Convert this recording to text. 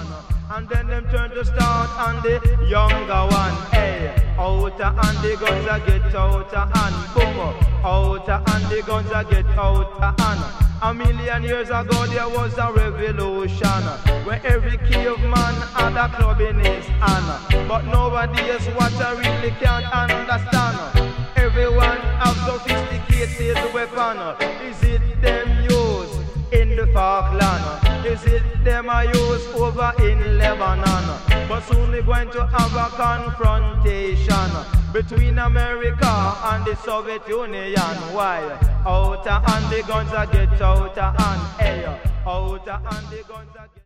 And then them turn to start on the younger one. Hey, outer and the guns a get outer and boom. Outer and the guns a get outer and. A million years ago there was a revolution where every caveman had a club in his hand. But nowadays what I really can't understand. Everyone have sophisticated weapon. Is it them use in the Falkland? Is it them I use over in Lebanon? But soon we're going to have a confrontation between America and the Soviet Union. Why? Outer and the guns are get outer and hey, outer and the guns are get